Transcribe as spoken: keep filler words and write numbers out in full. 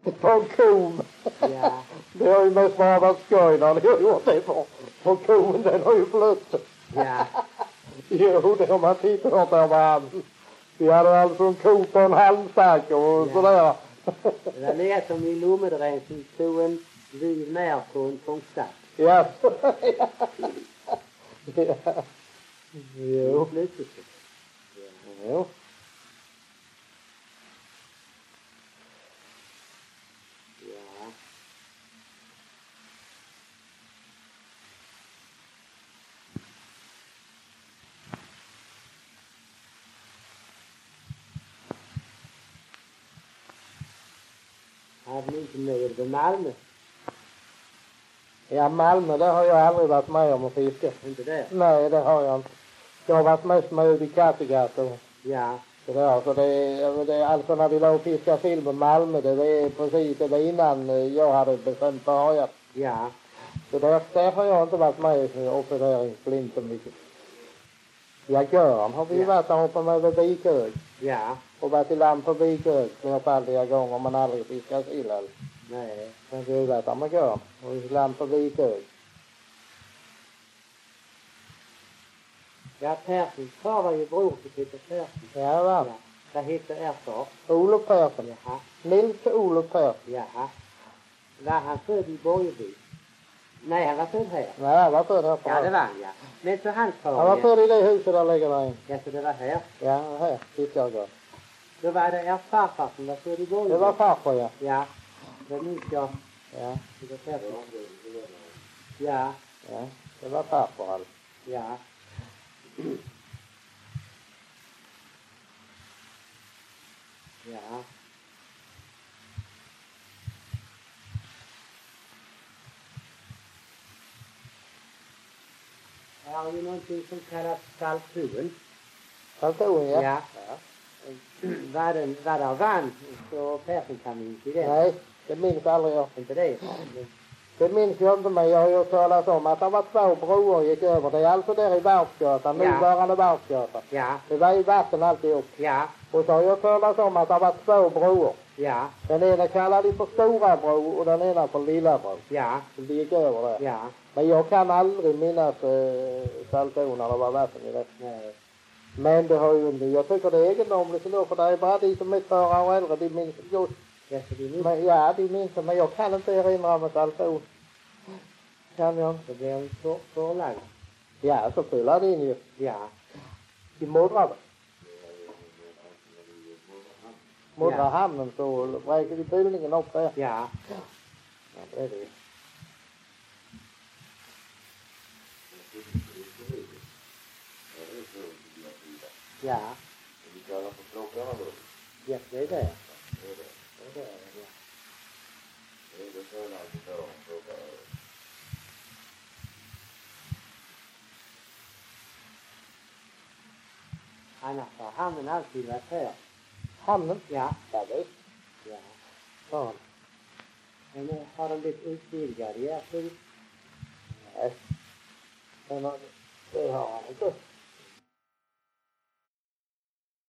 På en kon. Ja. Det har ju mest bara varit skoj när ni har gjort det på. På kon, den har ju blött. Ja. Jo, det har man tittat på varandra. Vi hade alltså en ko på en halmstack och Ja. sådär. Det var mer som i Lommedren som tog en vid ner på en fångstack. Ja. Ja. Jo. Jo. Ja. Hade ni inte med i Malmö? Ja, Malmö, det har jag aldrig varit med om att fiska. Inte det? Nej, det har jag inte. Jag har varit mest med i Kattegatt och Ja. så där. Så det är, det är alltså när vi låg och fiskade film i Malmö, det är precis det var innan jag hade bestämt för höjat. Ja. Så där, där har jag inte varit med uppe där i Flint så mycket. Ja, Görn har vi Ja. varit där uppe med vid Vikög. Ja. Och varit i land på Vikög flerfaldiga gånger man aldrig fiskat sill. Nej. Men vi har varit där med Görn och i land på Vikög. Ja, Perssons far var ju bror till Peter Persson. Ja, va? Ja. Vad hette er far? Olof Persson. Jaha. Nils Olof Persson. Jaha. Var han född i Borgeby? Nej, han var född här. Nej, han var född här på Ja, det var han, ja. Men så hans far... Han var född i det huset där ligger där in. Ja, så det var här. Ja, här. Tittar jag. Då var det er farfar som var född i Borgeby. Det var farfar, ja. Ja. Det minns jag. Ja, Peter Persson. Ja. ja. Det var farfar alltså. Ja. Ja. Här har vi någonting som kallas salthuven. Salton, ja. Ja. Var den, var där vann så Persson kan inte i den. Nej, det minns aldrig jag. Inte det? Det minns jag inte, men jag har ju talat om att det var två broar gick över. Det är alltså där i Varvsgatan, Ja. nuvarande Varvsgatan. Ja. Det var ju vatten alltihop. Ja. Och så har jag talat om att det var två broar. Ja. Den ena kallar de för Stora bro och den ena för Lilla bro. Ja. Så det gick över där. Ja. Men jag kan aldrig minnas eh, Salton när det var vatten i det. Nej. Men det har ju inte, jag tycker det är egendomligt ändå, för det är bara de som är fyra år äldre, de minns just. Ja, så det är Men, ja, de minns det, men jag kan inte erinra mig Salton. Kan jag inte. det blir en för, förlag. Ja, så fyller det in ju. Ja. I Modra. Modra Ja. hamnen så vräker de fyllningen upp där. Ja. Ja, det är det. Ja. Ja, det är det. Det är det, ja. Annars har hamnen alltid varit här. Hamnen? Ja. Ja, visst. Ja. Ja. Men nu har de blivit utvidgade, ja. Så Nej. Men det har han inte.